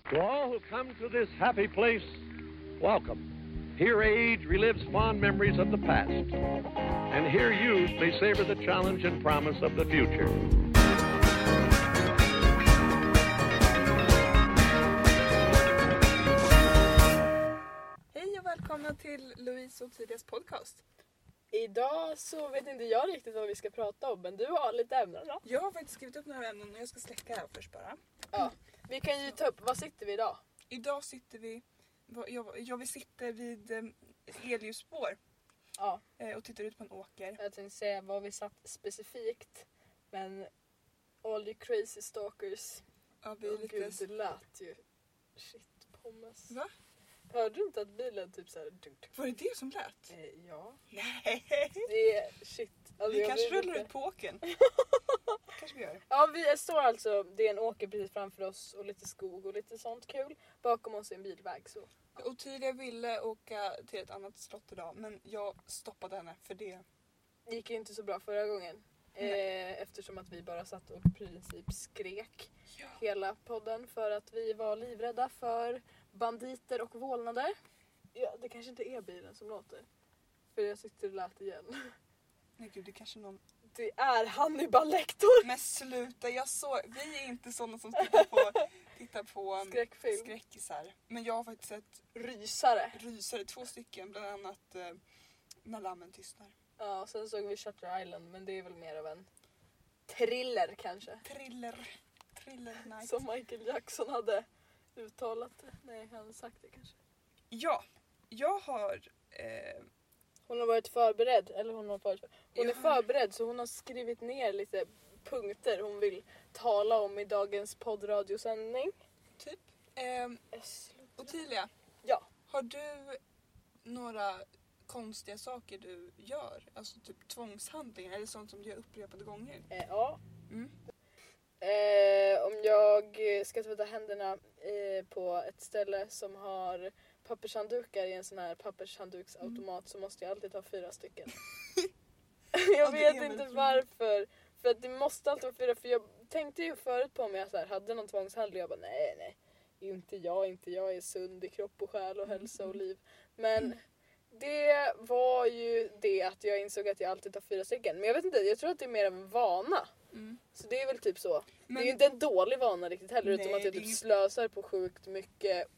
To all who come to this happy place, welcome. Here age relives fond memories of the past, and here youth may savor the challenge and promise of the future. Hej och välkomna till Louise och Tidias podcast. Idag så vet inte jag riktigt vad vi ska prata om, men du har lite ämnen då? Jag har faktiskt skrivit upp några ämnen och jag ska släcka här först bara. Ja, vi kan ju ta upp, vad sitter vi idag? Idag sitter vi, vi sitter vid ett elljusspår. Ja. Och tittar ut på en åker. Jag tänkte säga vad vi satt specifikt, men all you crazy stalkers. Ja, vi är lite... Gud, det lät ju shit pommes. Va? Hörde du inte att bilen typ såhär... Var det det som lät? Ja. Nej. Det är shit. Alltså, vi kanske rullar ut på åkern. Kanske vi gör. Ja, vi står alltså, det är en åker precis framför oss och lite skog och lite sånt kul. Bakom oss är en bilväg så. Och Tidia ville åka till ett annat slott idag, men jag stoppade henne för det. Det gick ju inte så bra förra gången. Eftersom att vi bara satt och i princip skrek hela podden för att vi var livrädda för banditer och vålnader. Ja, det kanske inte är bilen som låter. För jag tyckte det lät igen. Nej gud, det kanske någon... Det är Hannibal Lecter. Men sluta, vi är inte sådana som tittar på skräckfilm. Skräckisar. Men jag har faktiskt sett rysare, 2 stycken, bland annat När lammen tystnar. Ja, sen såg vi Shutter Island, men det är väl mer av en thriller kanske. Thriller night. Som Michael Jackson hade uttalat det. Nej, han hade sagt det kanske. Ja, jag har... Hon har varit förberedd, eller hon är förberedd, så hon har skrivit ner lite punkter hon vill tala om i dagens poddradiosändning. Typ. Ottilia, ja. Har du några konstiga saker du gör? Alltså typ tvångshandlingar eller sånt som du gör upprepade gånger? Ja. Om jag ska tvätta händerna på ett ställe som har pappershanddukar i en sån här pappershandduksautomat så måste jag alltid ta 4 stycken. Jag vet inte varför. För att det måste alltid vara 4. För jag tänkte ju förut på om jag så här, hade någon tvångshandling. Jag bara nej. Inte jag är sund i kropp och själ och hälsa och liv. Men det var ju det att jag insåg att jag alltid tar 4 stycken. Men jag vet inte, jag tror att det är mer av en vana. Så det är väl typ så. Men det är ju inte en dålig vana riktigt heller. Utan att jag typ slösar på sjukt mycket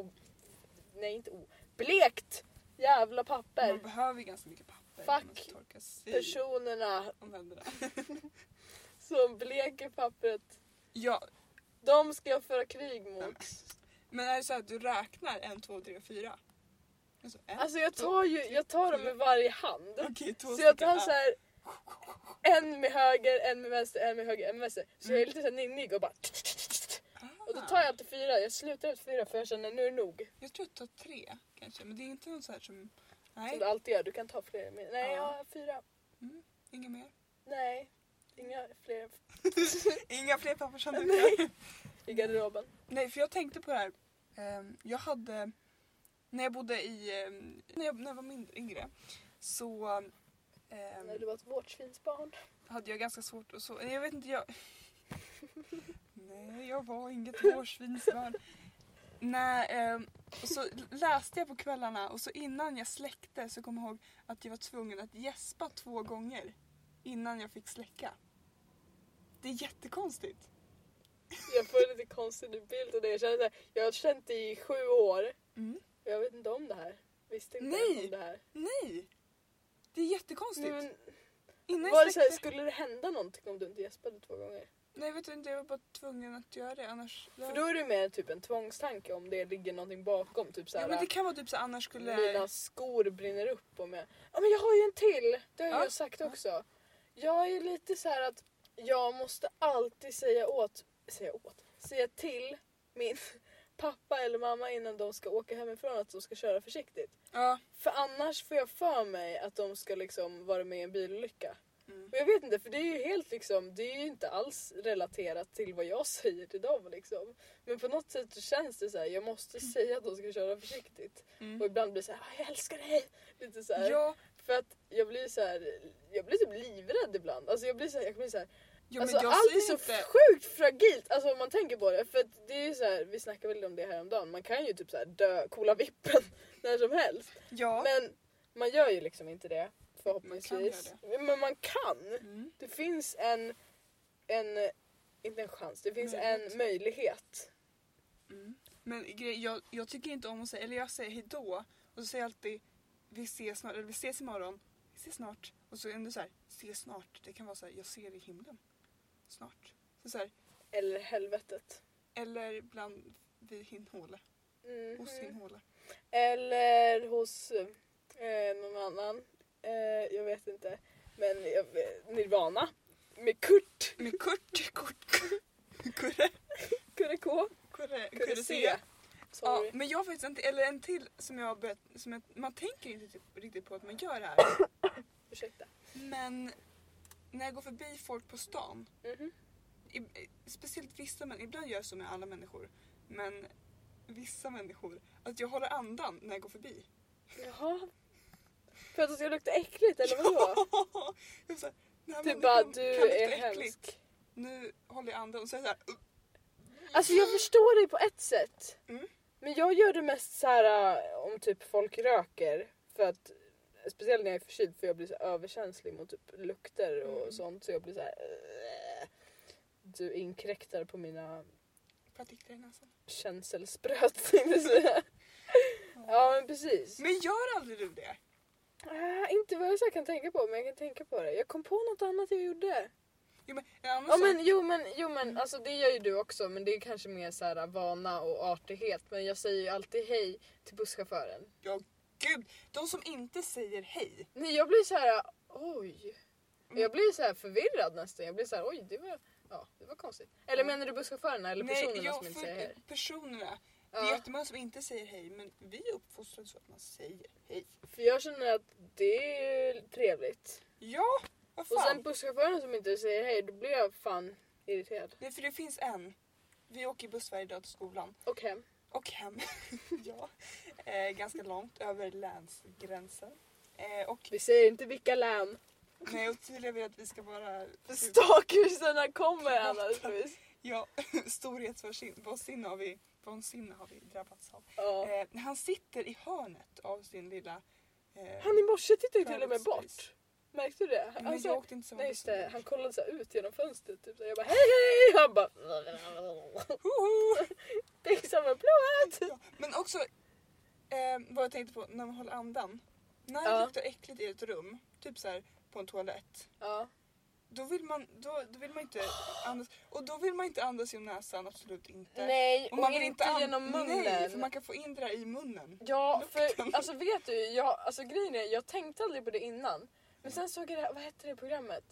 blekt jävla papper. Man behöver ju ganska mycket papper. Fuck personerna som bleker pappret. Ja. De ska jag föra krig mot. Men är det så att du räknar 1, 2, 3, 4? Alltså jag tar dem med varje hand. Okej, så jag tar så här en med höger, en med vänster, en med höger, en med vänster. Så jag är lite så här ninnig och bara... Och då tar jag alltid 4. Jag slutar efter 4 för jag känner nu är det nog. Jag tror att jag tar 3 kanske. Men det är inte något så här som... Nej. Som du alltid gör. Du kan ta fler. Nej, jag har 4. Inga mer? Nej, inga fler. Inga fler pappershanddukar? I garderoben. Nej, för jag tänkte på det här. Jag hade... När jag bodde i... När jag var mindre yngre. Så... När du var ett vårdsvinsbarn. Hade jag ganska svårt att så... Jag vet inte, Nej, jag var inget vårdsvinsbarn. Nej, och så läste jag på kvällarna och så innan jag släckte så kom jag ihåg att jag var tvungen att gäspa 2 gånger innan jag fick släcka. Det är jättekonstigt. Jag får lite konstig bild av det. Jag har känt det i 7 år. Jag vet inte om det här. Visste inte om det här. Nej! Det är jättekonstigt. Var det så här, skulle det hända någonting om du inte gäspade 2 gånger? Nej, vet du inte, jag var bara tvungen att göra det, annars... För då är det mer typ en tvångstanke om det ligger någonting bakom. Typ så här, ja, men det kan vara typ så annars skulle... Mina skor brinner upp om jag... Ja, men jag har ju en till! Det har jag sagt också. Jag är lite så här att jag måste alltid säga till min pappa eller mamma innan de ska åka hemifrån att de ska köra försiktigt. Ja. För annars får jag för mig att de ska liksom vara med i en bilolycka. Och jag vet inte, för det är ju helt liksom, det är ju inte alls relaterat till vad jag säger till dem liksom. Men på något sätt så känns det så här, jag måste säga att de ska köra försiktigt. Och ibland blir det så här, jag älskar dig! Lite så här. Ja. För att jag blir så här, jag blir typ livrädd ibland. Alltså jag blir så här, Jo, alltså men jag allt är säger så inte... sjukt fragilt, alltså om man tänker på det. För att det är ju så här, vi snackade väl om det här om dagen. Man kan ju typ så här dö, kolla vippen när som helst. Ja. Men man gör ju liksom inte det, Man förhoppningsvis. kan göra Men man kan. Mm. Det finns inte en chans, det finns Möjlighet. en möjlighet. Mm. Men jag tycker inte om att säga, eller jag säger hejdå och så säger jag alltid vi ses snart, eller vi ses imorgon, vi ses snart. Och så är det så här, se snart, det kan vara så här, jag ser i himlen snart. Så här, Eller helvetet. eller bland vid Hinnhåle, hos Hinnhåle. Eller hos någon annan. Jag vet inte. Men Nirvana. Med Kurt. Med Kurre Kurre K. Kurre C. Ja, Sorry. men jag har faktiskt inte, eller en till som jag har börjat, man tänker inte riktigt på att man gör det här. Ursäkta. Men när jag går förbi folk på stan, Mhm. speciellt vissa människor, ibland gör jag så med alla människor, men vissa människor, att jag håller andan när jag går förbi. Jaha. För att det ska lukta äckligt eller vadå? Jag så här, den här Du människan bara, kan du lukta är äckligt. hemsk. Nu håller jag andan och säger så här. Alltså jag förstår dig på ett sätt. Mm. Men jag gör det mest så här om typ folk röker. För att, speciellt när jag är förkyld, för jag blir så överkänslig mot typ lukter och sånt. Så jag blir så här. Du inkräktar på mina Partiklar i näsan. känselspröt. tänkte jag säga. Ja men precis. Men gör aldrig du det? Inte vad jag så kan tänka på, men jag kan tänka på det. Jag kom på något annat jag gjorde. Jo men en annan Ja, sak. jo men alltså det gör ju du också, men det är kanske mer så här vana och artighet. Men jag säger ju alltid hej till busschauffören. Ja gud, de som inte säger hej. Nej, jag blir så här, oj. Jag blir så här förvirrad nästan. Jag blir så här, oj, det var konstigt. Eller menar du busschaufförerna eller personerna som inte säger hej? Personerna. Det är Ja. jättemånga som inte säger hej, men vi är uppfostrade så att man säger hej. För jag känner att det är trevligt. Ja, vad Och fan. sen busschauffören som inte säger hej, då blir jag fan irriterad. Nej, för det finns en. Vi åker buss varje dag till skolan. Och hem. Och hem. Ja. Ganska långt över länsgränsen. Och Vi säger inte vilka län. nej, och tydligen vill att vi ska vara... Stalkersarna kommer annars. Ja, storhetsvansinne har vi drabbats av. Ja. Han sitter i hörnet av sin lilla... Han i morse tittade ju till och private med bort. space. Märkte du det? Men Alltså, jag åkte inte så nej just det, han bussen. kollade så här ut genom fönstret. Typ. Så jag bara hej hej! Han bara... Hoho! Pixarapplåd! Ja, men också vad jag tänkte på när man håller andan. När det Ja. luktar äckligt i ett rum, typ så här på en toalett. Ja. Då vill man inte andas. Och då vill man inte andas genom näsan, absolut inte. Nej, och man vill inte genom munnen. Nej, för man kan få in det där i munnen. Ja, Lukten. för alltså vet du, grejen är, jag tänkte aldrig på det innan. Men sen såg jag det, vad hette det programmet?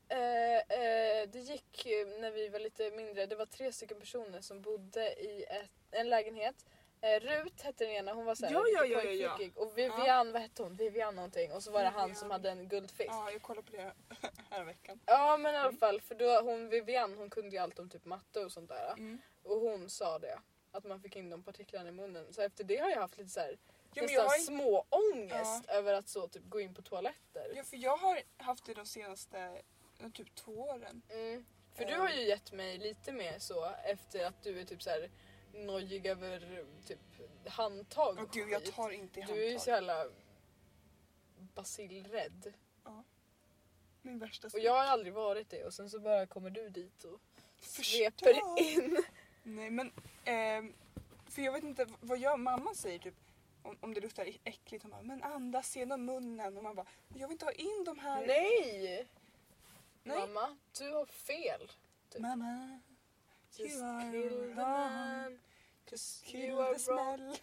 Det gick när vi var lite mindre, det var 3 stycken personer som bodde i en lägenhet. Rut hette den ena, hon var såhär Ja. pojkflickig. Och Vivian, vad hette hon? Vivian någonting. Och så var det han Vivian. som hade en guldfisk. Ja, jag kollade på det här veckan. Ja men i alla fall, för då Vivian hon kunde ju allt om typ matte och sånt där. Mm. Och hon sa det, att man fick in de partiklarna i munnen. Så efter det har jag haft lite så här, Ja, men nästan jag har små ångest över att så typ gå in på toaletter. Ja, för jag har haft det de senaste typ 2 åren. Mm. För du har ju gett mig lite mer så efter att du är typ så här nojig över typ handtag Åh och gud, jag skit. tar inte i handtag. Du är ju så jävla basilrädd. Min värsta Och jag har aldrig varit det och sen så bara kommer du dit och Förstör. sveper in. Nej men, för jag vet inte vad mamma säger typ om det luktar äckligt. Hon bara, men andas genom munnen. Och man bara, jag vill inte ha in de här. Nej! Nej. Mamma, du har fel. Typ. Mamma, Just you are kill the wrong. man. Just You kill are the smell.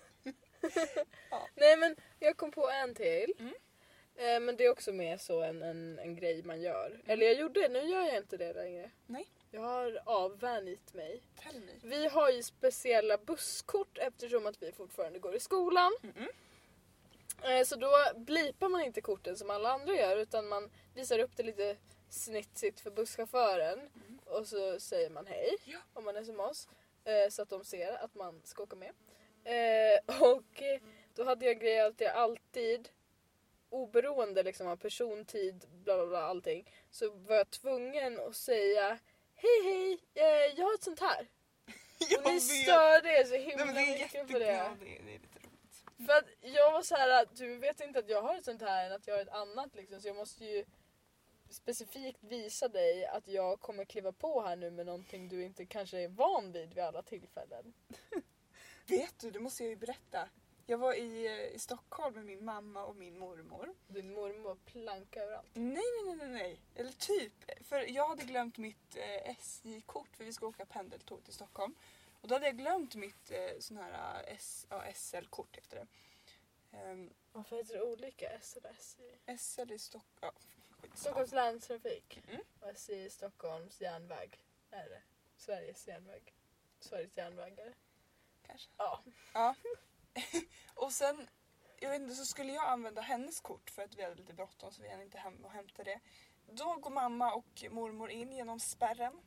Nej men jag kom på en till. Mm. Men det är också mer så en grej man gör. Eller jag gjorde, nu gör jag inte det längre. Nej. Jag har avvänjt mig. Tell me. Vi har ju speciella busskort eftersom att vi fortfarande går i skolan. Så då blipar man inte korten som alla andra gör utan man visar upp det lite snitsigt för busschauffören. Och så säger man hej om man är som oss. Så att de ser att man ska åka med. Och då hade jag grejer att jag alltid oberoende liksom av persontid, bla bla bla, allting, så var jag tvungen att säga hej, jag har ett sånt här. Och ni störde er så himla mycket på det. Det är lite roligt. För att jag var så här att du vet inte att jag har ett sånt här än att jag har ett annat liksom, så jag måste ju specifikt visa dig att jag kommer kliva på här nu med någonting du inte kanske är van vid alla tillfällen. Vet du, det måste jag ju berätta. Jag var i Stockholm med min mamma och min mormor. Din mormor planka överallt. Nej. Eller typ. För jag hade glömt mitt SJ-kort för vi ska åka pendeltåg till Stockholm. Och då hade jag glömt mitt sån här SL-kort efter det. Varför heter det olika? SL och SJ? SL i Stockholm. Stockholms länstrafik. Mm. Och SJ är Stockholms järnväg. Är det? Sveriges järnväg. Sveriges järnvägar. Kanske. Ja. Och sen, jag vet inte, så skulle jag använda hennes kort för att vi hade lite bråttom så vi hann inte hem och hämta det. Då går mamma och mormor in genom spärren.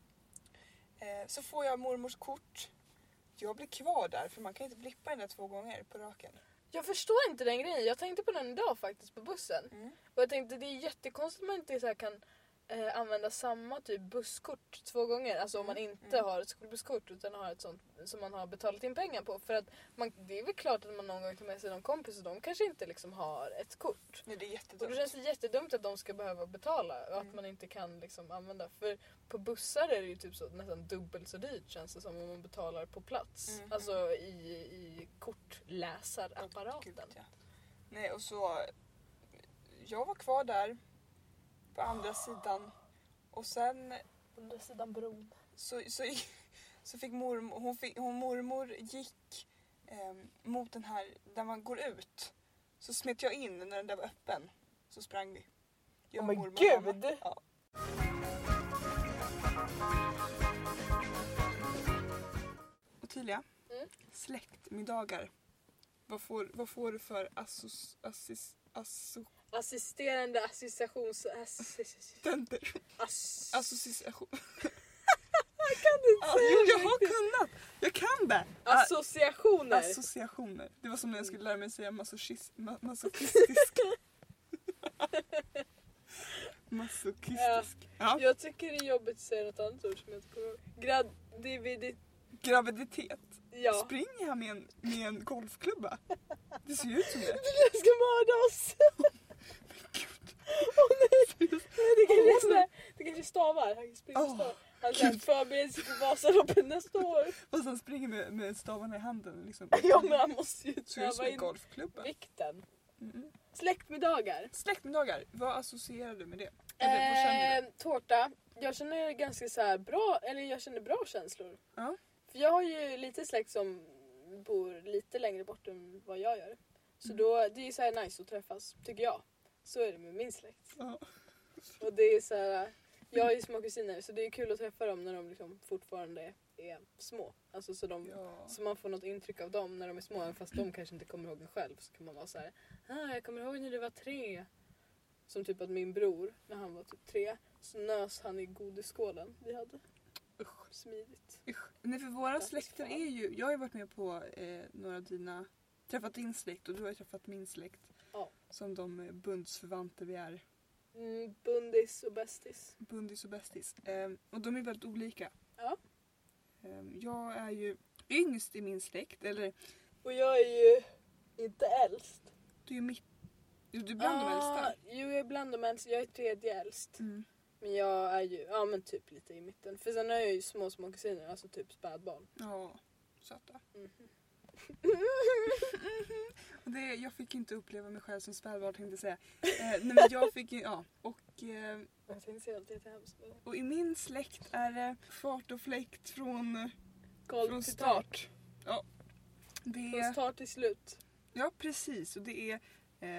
Så får jag mormors kort. Jag blir kvar där för man kan inte blippa den där 2 gånger på raken. Jag förstår inte den grejen. Jag tänkte på den idag faktiskt på bussen. Mm. Och jag tänkte det är jättekonstigt att man inte så här kan använda samma typ busskort 2 gånger. Alltså om man inte har ett skolbusskort utan har ett sånt som man har betalat in pengar på. För att det är väl klart att man någon gång tar med sig någon kompis och de kanske inte liksom har ett kort. Nej, det är Och jättedumt. då känns det jättedumt att de ska behöva betala och att man inte kan liksom använda. För på bussar är det ju typ så nästan dubbelt så dyrt känns det som om man betalar på plats. Alltså i kortläsarapparaten. Gud, ja. Nej, och så jag var kvar där på andra sidan och sen Andra sidan bron. så fick mormor gick mot den här där man går ut. Så smet jag in när den där var öppen. Så sprang vi. Jag Men mormor och gud! mamma. Ja. Ottilia, släktmiddagar. Vad får du för Assisterande associations... assistenter? Association. Jag kan inte säga Jo, det jag har riktigt. kunnat. Jag kan det. Associationer. Associationer. Det var som när jag skulle lära mig säga masochistisk. Masochistisk. Ja. Jag tycker det är jobbigt att säga något annat ord som jag inte kommer ihåg. Graviditet. Ja. Springer jag med en golfklubba? Det ser ju ut som det. Du ska mörda oss. Gud. Åh nej. Det kanske stavar. Han springer stavar. Han förbereder sig för Vasaloppet nästa år. Och sen springer med stavarna i handen. Liksom. Ja, men han måste ju ser ut som träva en in golfklubba. vikten. Mm. Släktmiddagar. Släktmiddagar. Vad associerar du med det? Eller, vad känner du? Tårta. Jag känner ganska så här bra, eller jag känner bra känslor. Ja. För jag har ju lite släkt som bor lite längre bort än vad jag gör. Så då, det är ju så här nice att träffas, tycker jag. Så är det med min släkt. Ja. Och det är så här, jag har ju små kusiner så det är kul att träffa dem när de liksom fortfarande är små. Alltså så man får något intryck av dem när de är små, även fast de kanske inte kommer ihåg det själv. Så kan man vara så här, jag kommer ihåg när du var 3. Som typ att min bror, när han var typ 3, så nös han i godisskålen vi hade. Usch. Smidigt. Nej, för våra släkter är ju... Jag har ju varit med på några av dina... Träffat din släkt och du har ju träffat min släkt. Ja. Som de bundsförvanter vi är. Bundis och bästis. Bundis och bästis. Och de är väldigt olika. Ja. Jag är ju yngst i min släkt. Eller Och jag är ju inte äldst. du är ju mitt... Du är bland de äldsta. Jo, jag är bland de äldsta. Jag är 3:e äldst. Mm. Men jag är ju, men typ lite i mitten. För sen har jag ju små kusiner, alltså typ spädbarn. Ja, söta. Mhm. Och jag fick inte uppleva mig själv som spädbarn, tänkte jag säga. Nej, men jag fick ju, ja. Jag tänkte säga att det är hemskt. Och i min släkt är det fart och fläkt från Start. Ja. Det Från är, start till slut. ja, precis. Och det är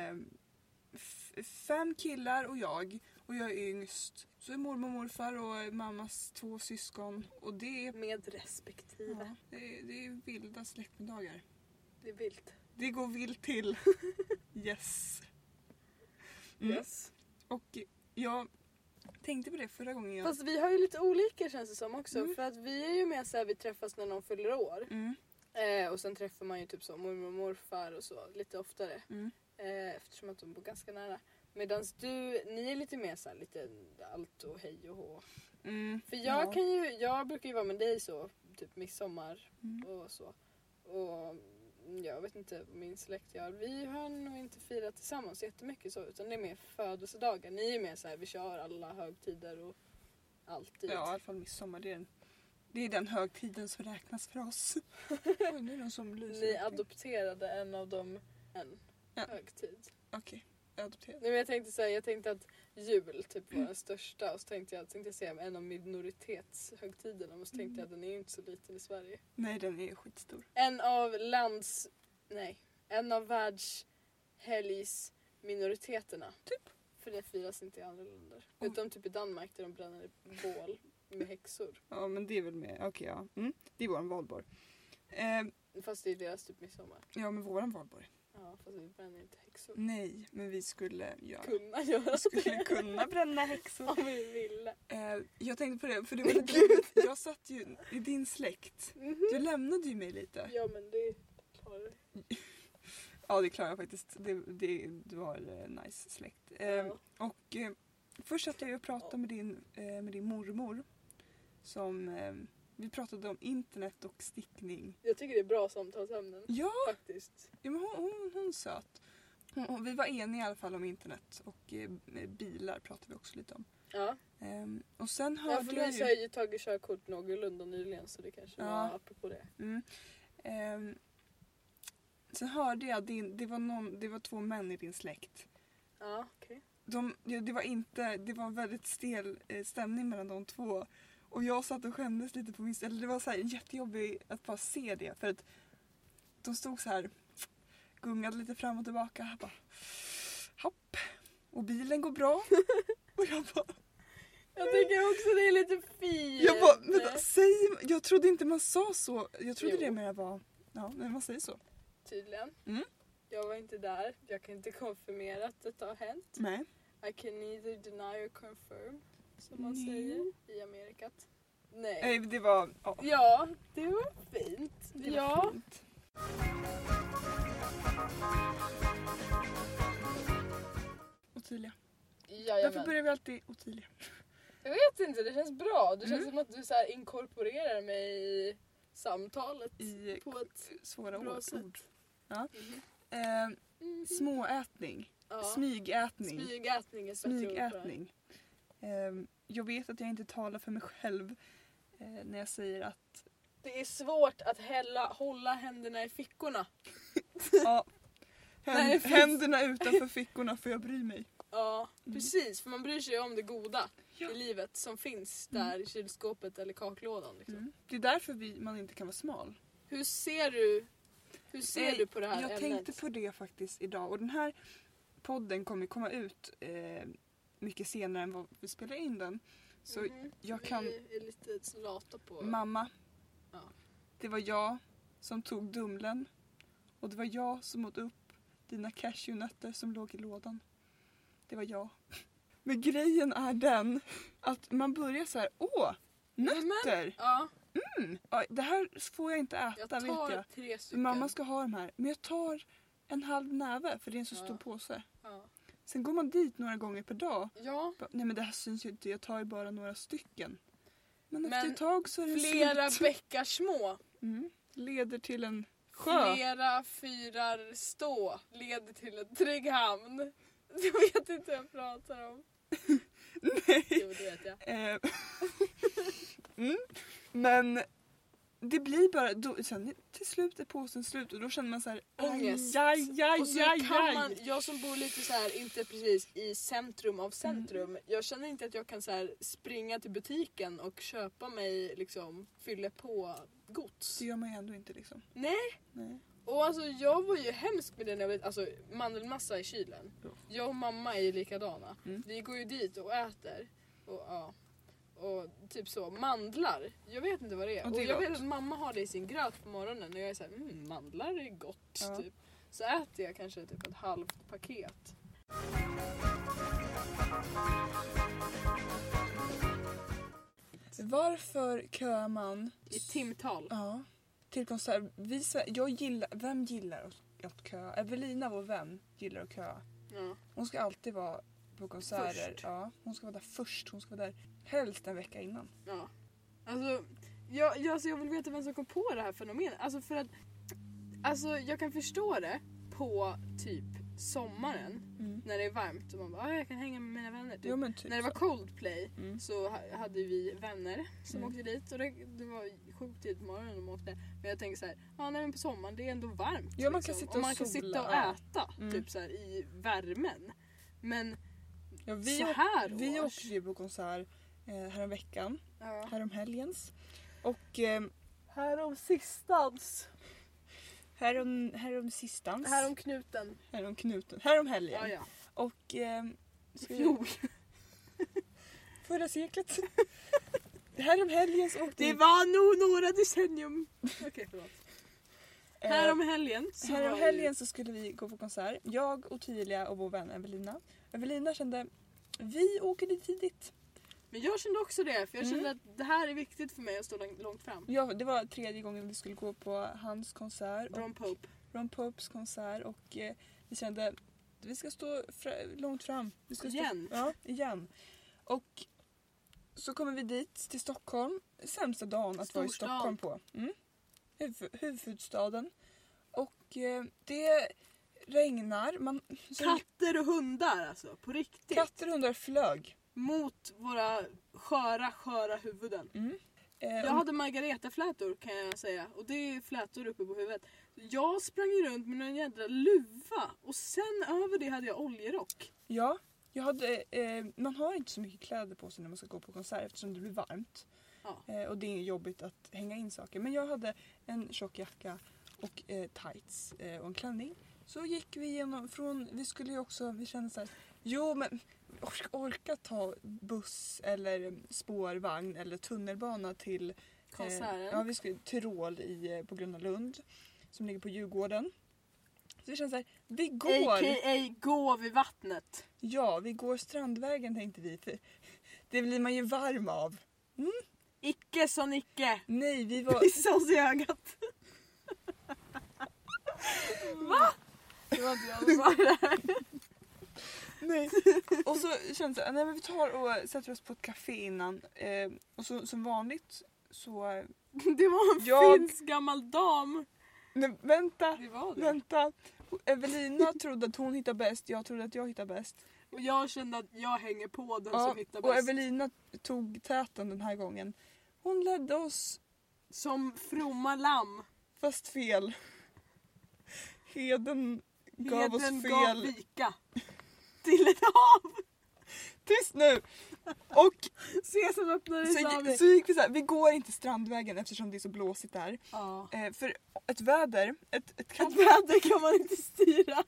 5 killar och jag. Och jag är yngst. Så är mormor och morfar och mammas 2 syskon. Och det är, Med respektive. ja, det är vilda släktmiddagar. Det är vilt. Det går vilt till. Yes. Yes. Och jag tänkte på det förra gången jag... Fast vi har ju lite olika känns det som också. För att vi är ju med så här, vi träffas när någon fyller år. Mm. Och sen träffar man ju typ så mormor och morfar och så lite oftare. Eftersom att de bor ganska nära. Medan ni är lite mer så här, lite allt och hej och hå. För jag brukar ju vara med dig så, typ midsommar och så. Och jag vet inte, min släkt gör. Vi har nog inte firat tillsammans jättemycket så, utan det är mer födelsedagar. Ni är mer så här, vi kör alla högtider och alltid. Ja, i alla fall midsommar. Det är den högtiden som räknas för oss. Oj, nu är det som lyser. Ni adopterade en av dem en högtid. Okej, jag adopterade. Nej, men jag tänkte att jul typ var den största. Och så tänkte jag säga en av minoritetshögtiderna. Och så tänkte jag att den är inte så liten i Sverige. Nej, den är skitstor. En av världshelgs minoriteterna. Typ. För det firas inte i andra länder. Utom typ i Danmark där de bränner bål med häxor. Ja, men det är väl med. Okej, ja. Det är våran valborg. Fast det är deras typ midsommar. Ja, men våran valborg. Ja, fast vi bränner inte häxor. Nej, men vi skulle kunna bränna häxor. om vi ville. Jag tänkte på det, för det var lite, jag satt ju i din släkt. Du lämnade ju mig lite. Ja, men det klarar vi. Ja, det klarar jag faktiskt. Du har nice släkt. Och först satt jag och pratade med din mormor. Som vi pratade om internet och stickning. Jag tycker det är bra samtalsämnen. Ja, faktiskt. Ja, men hon söt. Vi var eniga i alla fall om internet och bilar pratade vi också lite om. Ja. Och sen hörde jag ju... har ju tagit körkort någorlunda nyligen så det kanske var apropå det. Sen hörde jag det var 2 män i din släkt. Ja, okej. Det var väldigt stel stämning mellan de 2. Och jag satt och skämdes lite på min ställe. Det var så här jättejobbigt att bara se det. För att de stod så här, gungade lite fram och tillbaka. Jag bara, hopp. Och bilen går bra. Och jag bara... Jag tycker också det är lite fint. Jag bara, jag trodde inte man sa så. Jag trodde det mer var, när man säger så. Tydligen. Jag var inte där. Jag kan inte konfirmera att det har hänt. Nej. I can neither deny or confirm. Som man säger i Amerikat. Nej, det var... Ja, det var fint. Det var fint. Ottilia. Varför börjar vi alltid Ottilia? Jag vet inte, det känns bra. Det känns som att du så här inkorporerar mig i samtalet på ett svåra bra sätt. Ord. Ja. Småätning. Ja. Smygätning. Smygätning är Smygätning. Jag vet att jag inte talar för mig själv när jag säger att... Det är svårt att hålla händerna i fickorna. Ja. Händerna utanför fickorna för jag bryr mig. Ja, precis. För man bryr sig om det goda i livet som finns där i kylskåpet eller kaklådan. Liksom. Det är därför man inte kan vara smal. Hur ser du på det här Jag ämnet? tänkte på det faktiskt idag. Och den här podden kommer komma ut mycket senare än vad vi spelar in den. Så jag kan... Vi är lite lata på... Mamma. Ja. Det var jag som tog Dumlen. Och det var jag som åt upp dina cashewnötter som låg i lådan. Det var jag. Men grejen är den att man börjar så här, nötter! Ja. Ja, det här får jag inte äta, vet jag. 3 stycken. Mamma ska ha de här. Men jag tar en halv näve för det är en så stor påse. Ja. Sen går man dit några gånger per dag. Ja. Nej, men det här syns ju inte, jag tar ju bara några stycken. Men efter ett tag så är det flera slut. bäckar små. Leder till en sjö. Flera fyrar stå leder till en trygg hamn. Jag vet inte vad jag pratar om. Nej. Jo, det vet jag. Men det blir bara sen till slut är påsen slut och då känner man så här ångest. Och så kan man, jag som bor lite så här inte precis i centrum av centrum. Jag känner inte att jag kan så här springa till butiken och köpa mig liksom fylla på gods. Det gör man ju ändå inte liksom. Nej. Och alltså jag var ju hemsk med den, alltså mandelmassa i kylen. Jag och mamma är ju likadana. Vi går ju dit och äter och typ så mandlar. Jag vet inte vad det är. Och jag vet att mamma har det i sin gröt på morgonen och jag är så här, mandlar är gott typ. Så äter jag kanske typ ett halvt paket. Varför köar man i timtal? Ja. Till konsert. Vem gillar att att köa. Evelina, vår vän, gillar att köa. Ja. Hon ska alltid vara på konserter. Först. Ja, hon ska vara där först. Hon ska vara där helst en vecka innan. Ja. Alltså, jag vill veta vem som kom på det här fenomenet. Alltså för att... Alltså jag kan förstå det på typ sommaren. När det är varmt och man bara, jag kan hänga med mina vänner. Typ. Jo, men typ när det var så. Coldplay så hade vi vänner som åkte dit. Och det var sjukt tid på morgonen de åkte. Men jag tänker så här, nej men på sommaren det är ändå varmt. Ja, man kan liksom. sitta och man kan sola. sitta och äta typ så här, i värmen. Men Ja, vi åkte ju på konsert härom veckan. ja. Härom helgens. Och Härom sistans. härom sistans. Härom knuten. Härom knuten. Härom helgen. Ja, ja. Och Fjol. förra seklet. Härom helgen så åkte Det var nog några decennium. Okej, förlåt. Härom helgen. Härom helgen så skulle vi gå på konsert. Jag, Ottilia och vår vän Evelina. Evelina kände, vi åker dit tidigt. Men jag kände också det. För jag kände att det här är viktigt för mig att stå långt fram. Ja, det var 3:e gången vi skulle gå på hans konsert. Ron Popes konsert. Och vi kände att vi ska stå långt fram. Vi ska Igen? Ja, igen. Och så kommer vi dit till Stockholm. Sämsta dagen att vara i Storstan. Stockholm på. Huvudstaden. Och det regnar. Katter och hundar alltså. På riktigt. Katter och hundar flög. Mot våra sköra huvuden. Jag hade margaretaflätor kan jag säga. Och det är flätor uppe på huvudet. Jag sprang runt med en jädra luva. Och sen över det hade jag oljerock. Ja, jag hade, man har inte så mycket kläder på sig när man ska gå på konsert eftersom det blir varmt. Ja. Och det är jobbigt att hänga in saker. Men jag hade en tjock jacka och tights och en klänning. Så gick vi igenom vi kände så här, men orka ta buss eller spårvagn eller tunnelbana till konserten. Vi skulle till Rål på Gröna Lund som ligger på Djurgården. Så vi kände så här, vi går. A.k.a. gå vid vattnet. Ja, vi går Strandvägen tänkte vi. För det blir man ju varm av. Icke som icke. Nej, vi var... Pissa oss i ögat. Va? Det var inte jag som sa det här. Nej. Och så kände jag, men vi tar och sätter oss på ett café innan. Och så, som vanligt så... Det var en finsk gammal dam. Nej, vänta. Det var det. Vänta. Evelina trodde att hon hittade bäst. Jag trodde att jag hittade bäst. Och jag kände att jag hänger på den som hittar bäst. Och Evelina tog täten den här gången. Hon ledde oss... Som fromma lamm. Fast fel. Heden gav oss fel. Gav vika. Till ett hav. Tyst nu! Och Se som öppnade så gick vi så här, vi går inte Strandvägen eftersom det är så blåsigt där. Ja. För ett väder, ett väder kan man inte styra.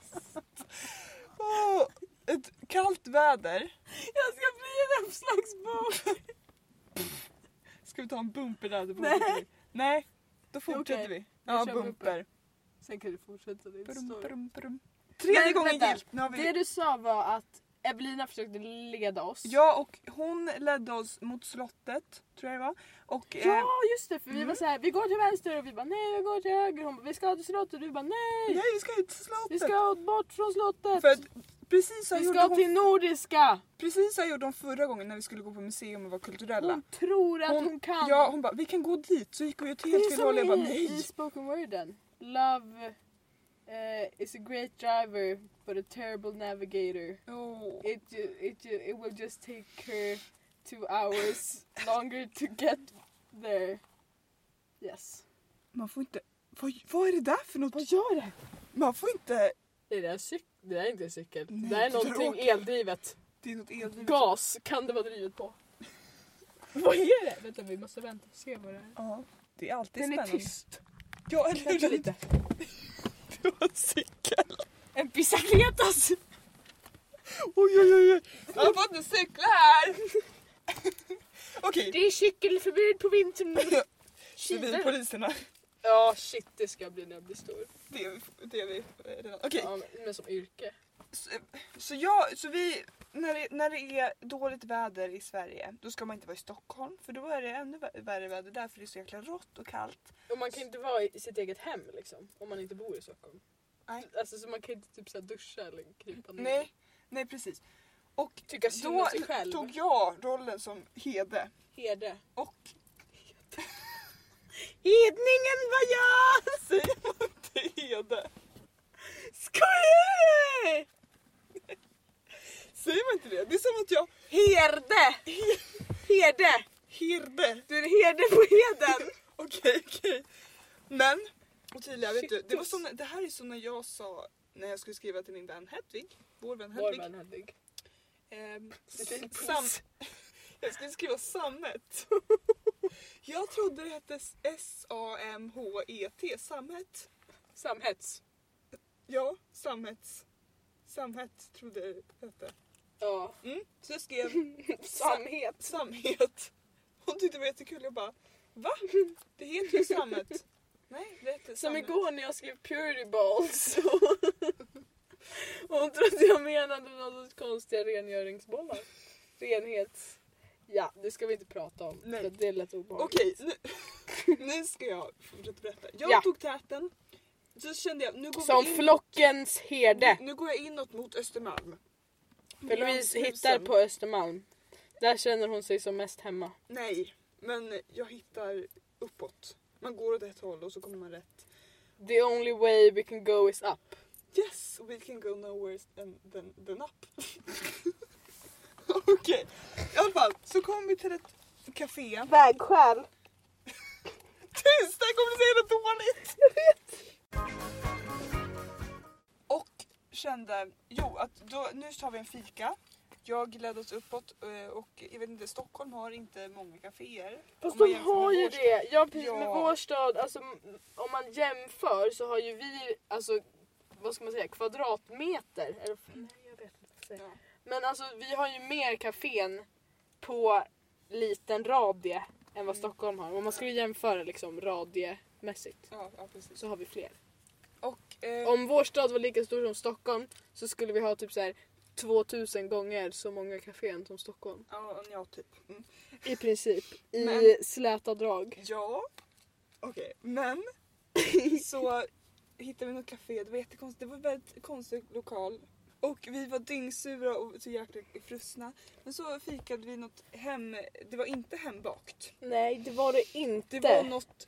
Ett kallt väder. Jag ska bli en uppslagsbok. Ska vi ta en bumper där? Nej. Nej, då fortsätter vi. Ja, kör bumper. Sen kan du fortsätta din story. Tredje gången vänta. gilt. Nu har vi... Det du sa var att Evelina försökte leda oss. Ja, och hon ledde oss mot slottet, tror jag det var. Och, ja, just det. För vi var så här, vi går till vänster och vi bara nej, vi går till höger. Hon bara, vi ska till slottet och du bara nej. Nej, vi ska inte till slottet. Vi ska bort från slottet. För att precis vi ska till Nordiska. Precis så gjorde hon förra gången när vi skulle gå på museum och vara kulturella. Hon tror att hon kan. Ja, hon bara, vi kan gå dit. Så gick vi till helt fel håll. Jag bara, nej. I spoken worden. Love is a great driver but a terrible navigator. Oh. It will just take her 2 hours longer to get there. Yes. Man får inte... Vad är det där för något? Vad gör det? Man får inte... Det är inte en cykel. Nej, det är någonting eldrivet. Det är något eldrivet. Gas kan det vara drivet på. Vad är det? Vänta, vi måste vänta och se vad det är. Ja, det är alltid Den spännande. är tyst. Ja, eller Vänta hur? lite. Det var en cykel. En bicicletas. Oj. Jag har fått en cykel här. Okej. Det är cykelförbud på vintern. Civilpoliserna. Ja, shit, det ska bli när jag blir stor. Det är vi redan. Okej. Ja, men som yrke. Så vi... När det är dåligt väder i Sverige, då ska man inte vara i Stockholm. För då är det ännu värre väder där, för det är så jäkla rått och kallt. Och man kan inte vara i sitt eget hem liksom, om man inte bor i Stockholm. Nej. Alltså så man kan inte typ så här duscha eller krypa ner. Nej precis. Och Tycka synd om då sig själv. tog jag rollen som Hede. Herde. Och Hedningen var jag! säger man inte Hede? Skojar du? Säger man inte det? Det är som att jag... Herde! Herde! Herde. Du är en herde på heden! Okej. Men, Ottilia, vet Shit, du, det här är som när jag sa, när jag skulle skriva till min vän Hedvig, vår vän Hedvig. Vår vän Hedvig. Jag skulle skriva sammet. Jag trodde det hette S-A-M-H-E-T, sammet. Samhets. Ja, samhets. Samhet trodde jag det hette. Ja. Så jag skrev Samhet. samhet. Hon tyckte det var jättekul. Jag bara, va? Det heter ju sammet. Nej, det heter Som sammet. igår när jag skrev purity balls. Och hon trodde jag menade något konstiga rengöringsbollar. Renhets... Ja, det ska vi inte prata om. Nej. För det lät obehagligt. Okej, nu ska jag fortsätta berätta. Jag tog täten. Så kände jag, nu går Som vi in, flockens herde. nu går jag inåt mot Östermalm. För Louise hittar på Östermalm. Där känner hon sig som mest hemma. Nej, men jag hittar uppåt. Man går åt ett håll och så kommer man rätt. The only way we can go is up. Yes, we can go nowhere than up. Okej, i alla fall så kom vi till ett café. Vägskäl. Tyst, det kommer säga det dåligt. Jag vet. Och kände, nu tar vi en fika. Jag ledde oss uppåt och jag vet inte, Stockholm har inte många kaféer. Fast Om man de jämför har med ju vår det. Ja, precis. Ja. Med vår stad, alltså om man jämför så har ju vi, alltså vad ska man säga, kvadratmeter. Eller, nej, jag vet inte. Ja. Men alltså vi har ju mer kafén på liten radie än vad Stockholm har. Om man skulle jämföra liksom radiemässigt Ja, precis. så har vi fler. Och, Om vår stad var lika stor som Stockholm så skulle vi ha typ så här 2000 gånger så många kafén som Stockholm. ja, typ. I princip. I Men- släta drag. Ja, okej. Men så hittade vi något café. Det var jättekonstigt. Det var en väldigt konstig lokal. Och vi var dyngsura och så jäkla frusna. Men så fikade vi något det var inte hembakt. Nej, det var det inte. Det var något...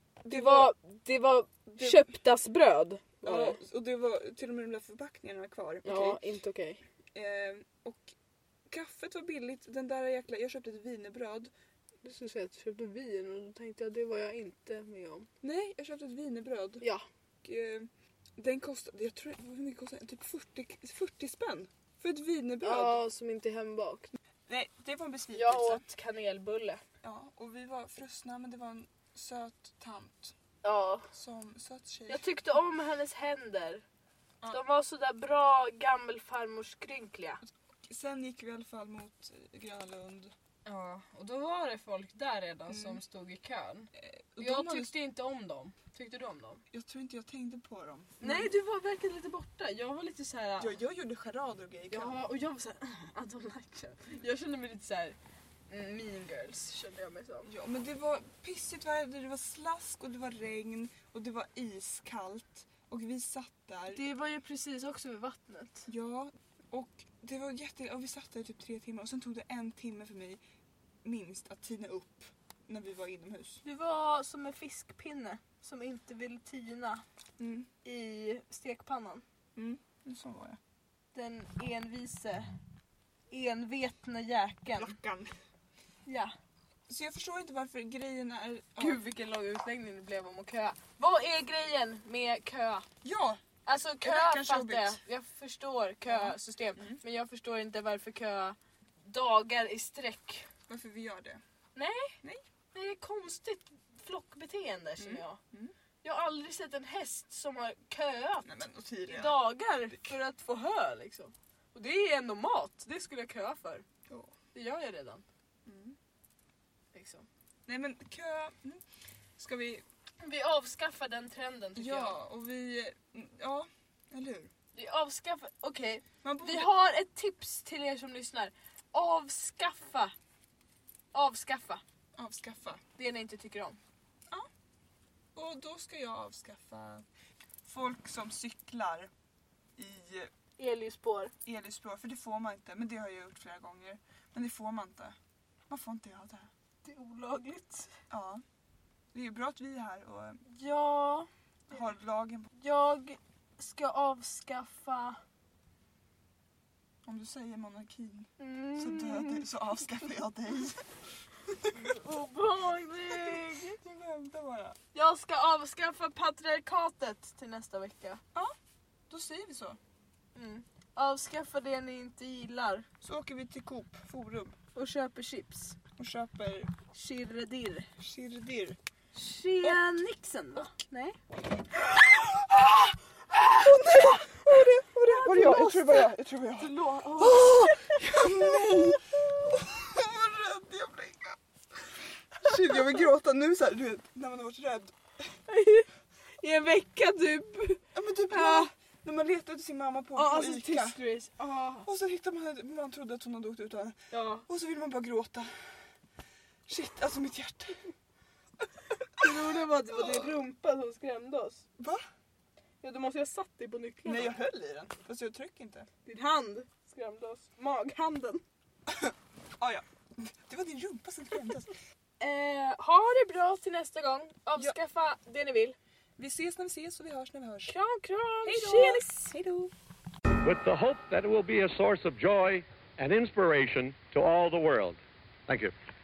Det var köptasbröd. Var Ja, det. och det var till och med de där förpackningarna kvar. Ja, Okej. inte okej. Och kaffet var billigt. Den där jag köpte ett wienerbröd. Du skulle säga att du köpte vin och då tänkte jag det var jag inte med om. Nej, jag köpte ett wienerbröd. Ja. Och, den kostade, jag tror, hur mycket kostade den? Typ 40 spänn. För ett wienerbröd. Ja, som inte är hembakt. Nej, det var en besvikelse. Jag åt kanelbulle. Ja, och vi var frusna, men det var en söt tant. Ja. Söt tjej. Jag tyckte om hennes händer. Ja. De var så där bra gammelfarmorskrynkliga. Sen gick vi i alla fall mot Gröna Lund. Ja, och då var det folk där redan som stod i kön. Och Jag de hade- tyckte inte om dem. Tyckte du om dem? Jag tror inte jag tänkte på dem. Nej, du var verkligen lite borta. Jag var lite så här. Jag gjorde charader och grejer. i kön. Ja, och jag var så här, I don't like them. Jag kände mig lite så här mean girls kände jag mig som. Ja, men det var pissigt väder, det var slask och det var regn och det var iskallt. Och vi satt där. Det var ju precis också med vattnet. Ja, och det var och vi satt där i typ 3 timmar och sen tog det 1 timme för mig minst att tina upp när vi var inomhus. Du var som en fiskpinne som inte vill tina i stekpannan. Så var jag. Den envetna jäkeln. Rackarn. Ja. Så jag förstår inte varför grejen är... Gud vilken lång utläggning det blev om att köa. Vad är grejen med köa? Ja! Alltså kö rackarns fattar jag. jobbigt. Jag förstår kösystem. Men jag förstår inte varför köa dagar i sträck. Varför vi gör det. Nej, det är konstigt flockbeteende känner jag. Jag har aldrig sett en häst som har köat Nej men Ottilia. dagar för att få hö liksom. Och det är ändå mat, det skulle jag köa för. Ja. Det gör jag redan. Liksom. Nej men kö... Ska vi... Vi avskaffar den trenden tycker jag. Ja, och vi... Ja, eller hur? Vi avskaffar, okej. Man borde... Vi har ett tips till er som lyssnar. Avskaffa Avskaffa. det ni inte tycker om. Och då ska jag avskaffa folk som cyklar i Elljusspår. elljusspår, för det får man inte. Men det har jag gjort flera gånger. Men det får man inte. Man får inte göra det. Det är olagligt. Ja. Det är ju bra att vi är här och Ja, har lagen på. jag ska avskaffa... Om du säger monarkin Mm. så avskaffar jag dig. Obehaglig! Jag väntar bara. Jag ska avskaffa patriarkatet till nästa vecka. Då säger vi så. Avskaffa det ni inte gillar. Så åker vi till Coop Forum Och köper chips. och köper Shirredir. Shirdir. Shia-Nixon va? Nej? Var det jag? Jag tror det var jag. Jag tror det var jag. Nej! Vad rädd jag blev. Shit, jag vill gråta nu så här, du vet, när man har varit rädd. I en vecka typ. Ja men typ när man letar efter sin mamma på Alltså Ica. tyst Louise. Och så hittar man trodde att hon hade åkt ut och Ja. och så vill man bara gråta. Shit, alltså mitt hjärta. Det roliga var att det var din rumpa som skrämde oss. Va? Ja, du måste ju ha satt dig på nycklarna. Nej, jag höll i den. Fast jag tryckte inte. Din hand skrämde oss. Maghanden. Ja. Det var din rumpa som skrämdes. Ha det bra till nästa gång. Avskaffa det ni vill. Vi ses när vi ses och vi hörs när vi hörs. Kram, kram. Tjus! Hej då. With the hope that it will be a source of joy and inspiration to all the world. Thank you.